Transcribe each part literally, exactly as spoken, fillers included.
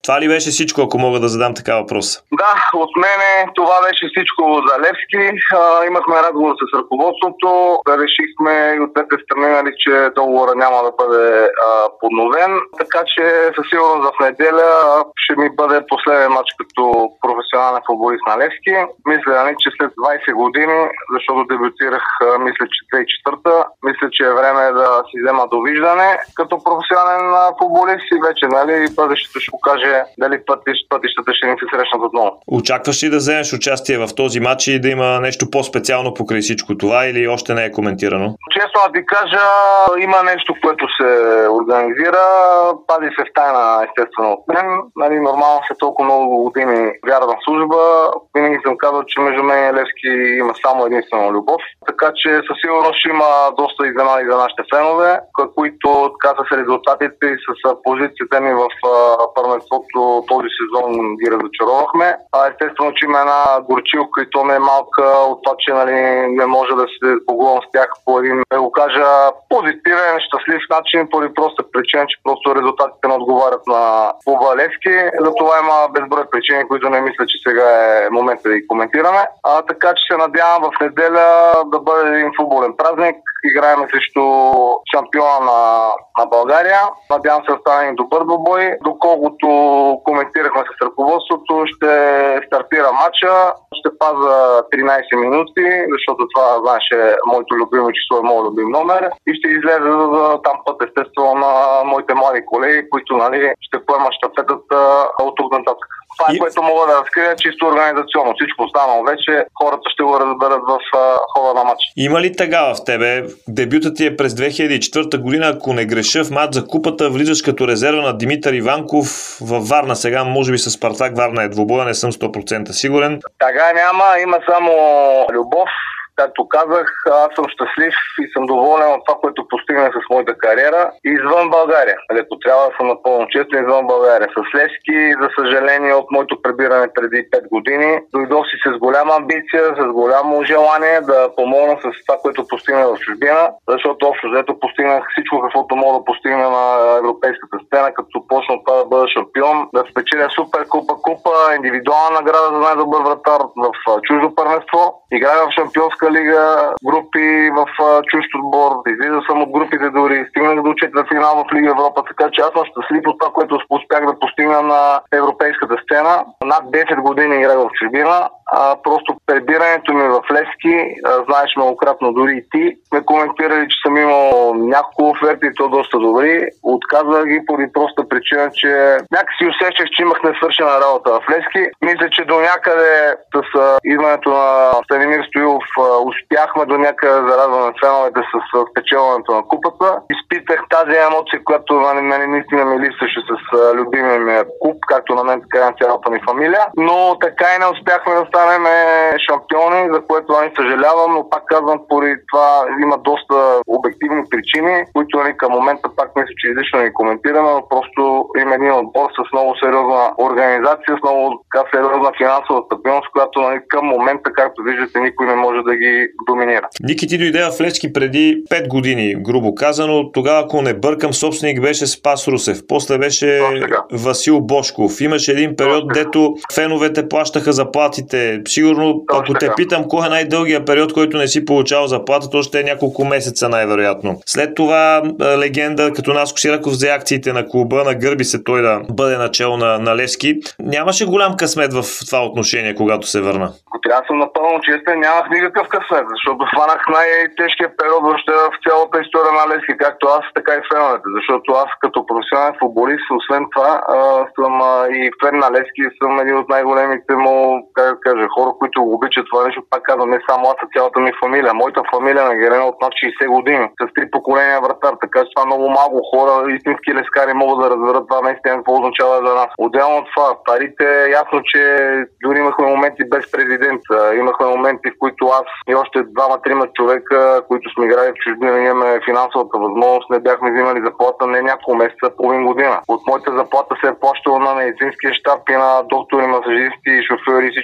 Това ли беше всичко, ако мога да задам така въпрос? Да, от мене това беше всичко за Левски. А, имахме разговор с ръководството, решихме и от двете страни, нали, че договора няма да бъде а, подновен, така че със сигурност в неделя ще ми бъде последен матч като професионален футболист на Левски. Мисля, нали, че след двайсет години, защото дебютирах, мисля, че две хиляди и четвърта, мисля, че е време да си взема довиждане като професионален футболист и вече, нали, бъдещето ще покаже дали пътищата ще ни се срещнат отново. Очакваш ли да вземеш участие в този матч и да има нещо по-специално покрай всичко това или още не е коментирано? Честно да ти кажа, има нещо, което се организира, пази се в тайна естествено от мен. Нали, нормално се толкова много години вярна служба. Винаги съм казал, че между мен и Левски има само единствено любов. Така че със сигурност ще има доста изненади за нашите фенове, които така с резултатите и с позицията ни в първенството този сезон ги разочаровахме. А естествено, че има една горчилка и то не е малка от това, че, нали, не може да се поговорим с тях по един, да го кажа, позитивен, щастлив начин, поради проста причина, че просто резултатите не отговарят на клуба Левски. Затова има безброй причини, които не мисля, че сега е момента да ги коментираме. А, така че се надявам в неделя да бъде един футболен празник. Играем срещу шампиона на, на България. Надявам се да стане един добър двубой. Доколкото коментирахме с ръководството, ще стартира матча. Ще паза тринайсет минути, защото това, знаеш, е моето любимо число, е моят любим номер. И ще излезе за там път, естествено, на моите млади колеги, които, нали, ще поемат щафетата от тук нататък. Това е, и... което мога да разкрия чисто организационно. Всичко останало вече хората ще го разберат в хода на матча. Има ли тага в тебе? Дебютът ти е през две хиляди и четвърта година, ако не греша, в матч за купата влизаш като резерва на Димитър Иванков във Варна. Сега може би с Спартак Варна е двубоя, не съм сто процента сигурен. Тага няма, има само любов. Както казах, аз съм щастлив и съм доволен от това, което постигнах с моята кариера извън България. Ако трябва да съм напълно честен, извън България. С Левски, за съжаление, от моето пребиране преди пет години, дойдох си с голяма амбиция, с голямо желание да помогна с това, което постигнах в чужбина, защото общо взето постигнах всичко, каквото мога да постигна на европейската сцена, като почна от това да бъда шампион, да спечеля супер купа, купа, индивидуална награда за най-добър вратар в чуждо първенство, играя в шампионска лига, групи в чужд отбор, излиза съм от групите дори, стигнах до четвъртфинал в Лига Европа, така че аз съм щастлив от това, което успях да постигна на европейската сцена. Над десет години играх в чужбина, а просто пребирането ми в Левски, знаеш многократно, дори и ти, сме коментирали, че съм имал няколко оферти и то доста добри. Отказах ги поради проста причина, че някакси усещах, че имах несвършена работа в Левски. Мисля, че до някъде с идването на Станимир Стоилов успяхме до някъде да зарадваме феновете с спечелването на купата. Изпитах тази емоция, която нали, наистина ми липсваше с любимия ми клуб, както на мен, така и на цялата ми фамилия. Но така и не успяхме да станем шампиони, за което аз съжалявам, но пак казвам, поради това има доста обективни причини, които нали, към момента пак мисля, че излишно не коментираме, но просто има един отбор с много сериозна организация, с много така сериозна финансова стабилност, която нали, към момента, както виждате, никой не може да ги доминира. Ники, ти дойде в Левски преди пет години, грубо казано. Тогава, ако не бъркам, собственик беше Спас Русев. После беше Васил Бошков. Имаше един период, дето феновете плащаха заплатите. Сигурно, Точно ако те така. питам, кой е най-дългия период, който не си получавал заплата, то ще е няколко месеца най-вероятно. След това легенда като Наско Сираков взе акциите на клуба, нагърби се той да бъде начало на, на Левски. Нямаше голям късмет в това отношение, когато се върна. Трябва да съм напълно честен, нямах никакъв късмет, защото хванах най-тежкия период въобще в цялата история на Левски, както аз, така и феновете, защото аз като професионален футболист, освен това, а, съм а, и фен на Левски, съм един от най-големите му, как да кажа, хора, които го обичат това нещо, пак казвам, не само аз, а цялата ми фамилия. Моята фамилия е нагерена от над шейсет години, с три поколения вратар, така че това много малко хора, истински лескари могат да разберат това наистина какво означава за нас. Отделно от това, парите, ясно, че дори имахме моменти без президент, имахме моменти, в които аз и още двама-трима човека, които сме играли в чужбина, имаме финансовата възможност, не бяхме взимали заплата не няколко месеца, половин година. От моята заплата се е плащала на медицинския щаб и на доктори, масажисти, шофьори и всичко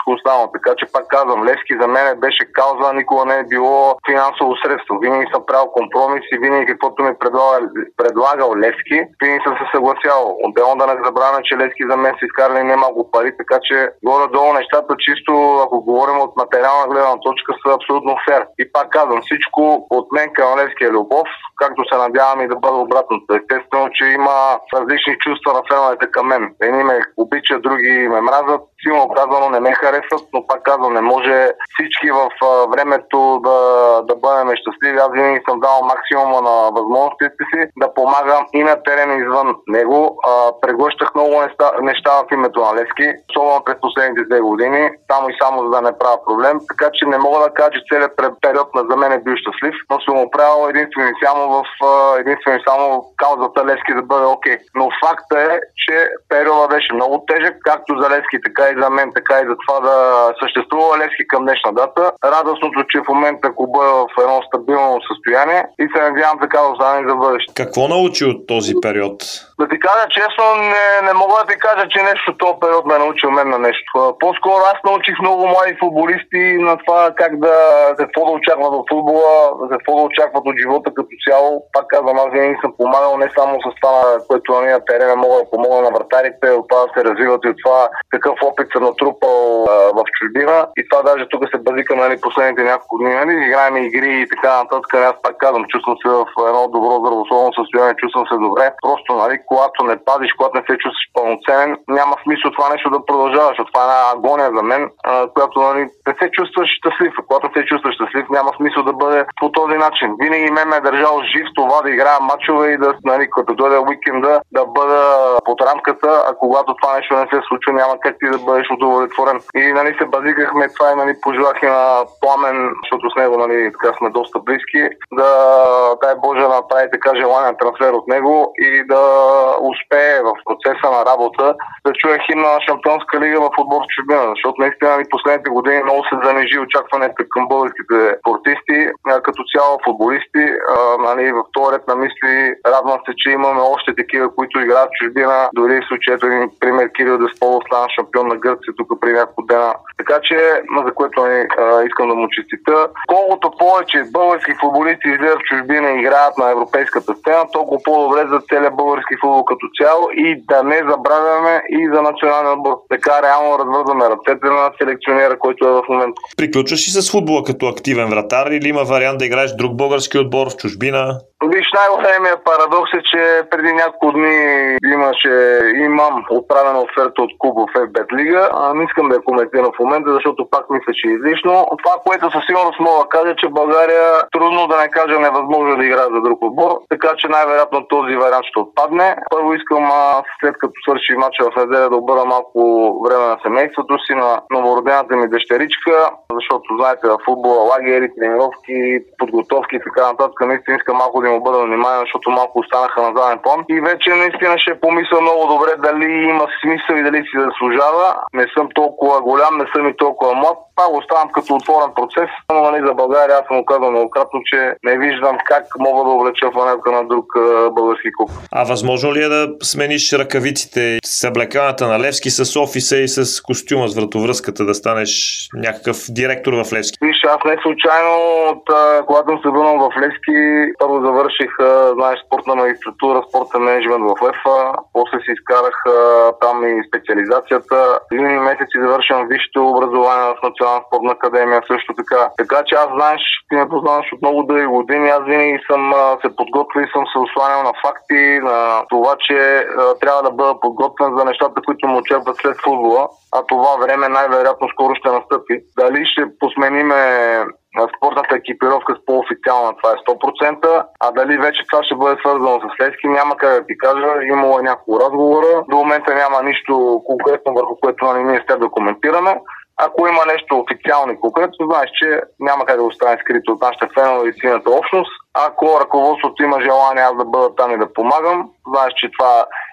всичко останало. Така че пак казвам, Левски за мен беше кауза, никога не е било финансово средство. Винаги съм правил компромис и винаги каквото ми предлага, предлагал Левски, винаги съм се съгласявал. Отделно да не забравяме, че Левски за мен са изкарали немалко пари, така че горе-долу нещата чисто, ако говорим от материална гледна точка, са абсолютно фер. И пак казвам, всичко от мен към Левски е любов, както се надявам и да бъде обратното. Естествено, че има различни чувства на феновете към мен. Едни ме обичат, други ме мразят. Силно казано не ме харесват, но пак казвам, не може всички в времето да, да бъдем щастливи. Аз винаги съм дал максимума на възможностите си да помагам и на терена извън него. А, преглъщах много неща, неща в името на Левски, особено през последните две години, само и само за да не правя проблем. Така че не мога да кажа, че целият период на за мен е бил щастлив, но съм го правил единствено и само в единствено и само в каузата Левски да бъде окей. Okay. Но факта е, че периода беше много тежък, както за Левски, така и за мен, така и за това да съществува Левски към днешна дата. Радостното, че в момента клубът е в едно стабилно състояние и се надявам така да остане за бъдеще. Какво научи от този период? Да ти кажа честно, не, не мога да ти кажа, че нещо този период ме научил мен на нещо. По-скоро аз научих много млади футболисти на това как да, какво да очакват от футбола, какво да очакват от живота като цяло. Пак казвам, аз винаги съм помагал не само с това, което на терена мога да помогна на вратарите, от това да се развиват и от това какъв опит съм натрупал а, в чужбина. И това даже тук се базикам, нали, последните няколко дни, нали, играем игри и така нататък. Аз пак казвам, чувствам се в едно добро здравословно състояние, чувствам се добре. Просто, нали, когато не пазиш, когато не се чувстваш пълноценен, няма смисъл това нещо да продължаваш. Това е една агония за мен, а, която, нали, не се чувстваш щастлив. А когато не се чувстваш щастлив, няма смисъл да бъде по този начин. Винаги ме ме е държал жив това да играя мачове и да, нали, като дойде уикенда, да бъда под рамката, а когато това нещо не се случва, няма как ти да бъдеш удовлетворен. И, нали, се базикахме това и, нали, пожелах и на Пламен, защото с него, нали, така сме доста близки, да дай Боже да направи така желания трансфер от него и да успее в процеса на работа да чуе химна на Шампионска лига в отбор в чужбина, защото наистина, нали, последните години много се занижи очакването към българските спортисти, като цяло футболисти. А, нали, в този ред на мисли радвам се, че имаме още такива, които играят в чужбина. Дори в случаето един пример Кирил Десполов стана шампион на Гърция тук при няколко дена. Така че, за което, нали, искам да му честита. Колкото повече български футболисти излизат в чужбина и играят на европейската сцена, толкова по-добре за целия български футбол като цяло и да не забравяме и за националния отбор. Така реално развързваме ръцете на селекционера, който е в момента. Приключваш и с футбола като активен вратар или има вариант да играеш друг български отбор в чужбина? Виж, най-големият парадокс е, че преди няколко дни имаше, имам отправена оферта от клуб в Еф Бет Лига. А, не искам да я коментирам в момента, защото пак мисля, че е излишно. Това, което със сигурност мога да кажа, че България трудно да не кажа невъзможно да играе за друг отбор, така че най-вероятно този вариант ще отпадне. Първо искам, а, след като свърши мача в неделя, да обърна малко време на семейството си, на новородената ми дъщеричка, защото знаете, в футбола лагери, тренировки, подготовки и така нататък, наистина искам малко да им обърна внимание, защото малко останаха на заден план. И вече наистина ще помисля много добре дали има смисъл и дали си заслужава. Не съм толкова голям, не съм и толкова млад. Пак оставам като отворен процес. Но, нали, за България аз съм го казал многократно, че не виждам как мога да облеча фанелка на друг а, български клуб. А възможно ли е да смениш ръкавиците с облеканата на Левски, с офиса и с костюма, с вратовръзката, да станеш някакъв директор в Левски? Виж, аз не случайно, от, а, когато съм се върнал в Левски, първо завърших, а, знаеш, спортна магистратура, спортен менеджмент в УЕФА, после си изкарах а, там и специализацията. Юни месец завършвам висшето образование в Национална спортна академия също така. Така че аз, знаеш, ти ме познаваш от много дълги години, аз винаги съм а, се подготвил и съм се осланял на факти, на това, че а, трябва да бъда подготвен за нещата, които му очакват след футбола, а това време най-вероятно скоро ще настъпи. Дали ще посмениме спортната екипировка с по-официална, това е сто процента, а дали вече това ще бъде свързано с Левски, няма как да ти кажа, имало е няколко разговора, до момента няма нищо конкретно, върху което, нали, ние сте да коментираме. Ако има нещо официално и конкретно, знаеш, че няма как да остане скрито от нашите фенове и сината общност. Ако ръководството има желание аз да бъда там и да помагам, знаеш, че това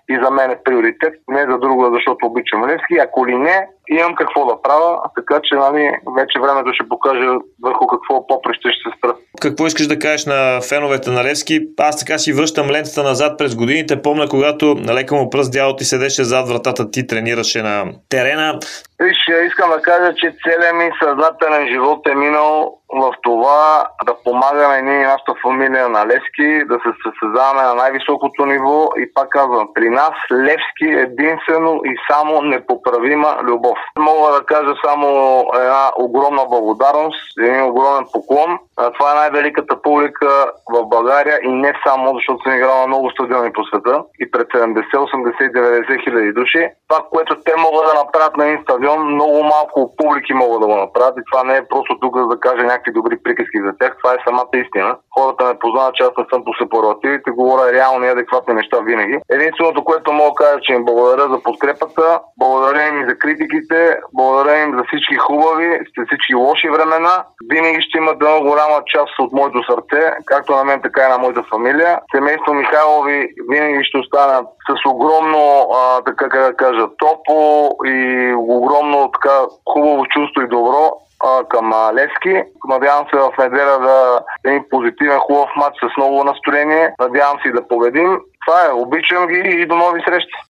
и за мен е приоритет, не за друго, защото обичам Левски. Ако ли не, имам какво да правя, така че нали, вече времето ще покаже върху какво поприще ще се спра. Какво искаш да кажеш на феновете на Левски? Аз така си връщам лентата назад през годините. Помня, когато на лека му пръст дядо ти седеше зад вратата, ти тренираше на терена. Виж, искам да кажа, че целият ми съзнателен живот е минал в това да помагаме ние и нашата фамилия на Левски, да се състезаваме на най-високото ниво и пак казвам, при нас Левски е единствено и само непоправима любов. Мога да кажа само една огромна благодарност, един огромен поклон. Това е най-великата публика в България и не само, защото съм играл на много стадиони по света и пред седемдесет, осемдесет, деветдесет хиляди души. Това, което те могат да направят на един стадион, много малко публики могат да го направят и това не е просто тук да кажа някакви добри приказки за тях, това е самата истина. Хората ме познават, че аз не съм по сепаративите, говоря реални и адекватни неща винаги. Единственото, което мога да кажа, че им благодаря за подкрепата, благодаря им и за критиките, благодаря им за всички хубави, за всички лоши времена. Винаги ще имат една голяма част от моето сърце, както на мен, така и на моята фамилия. Семейство Михайлови винаги ще останат с огромно, а, така как да кажа, топло и огромно така хубаво чувство и добро към Левски. Надявам се в неделя да е един позитивен, хубав матч с ново настроение. Надявам се да победим. Това е. Обичам ги и до нови срещи.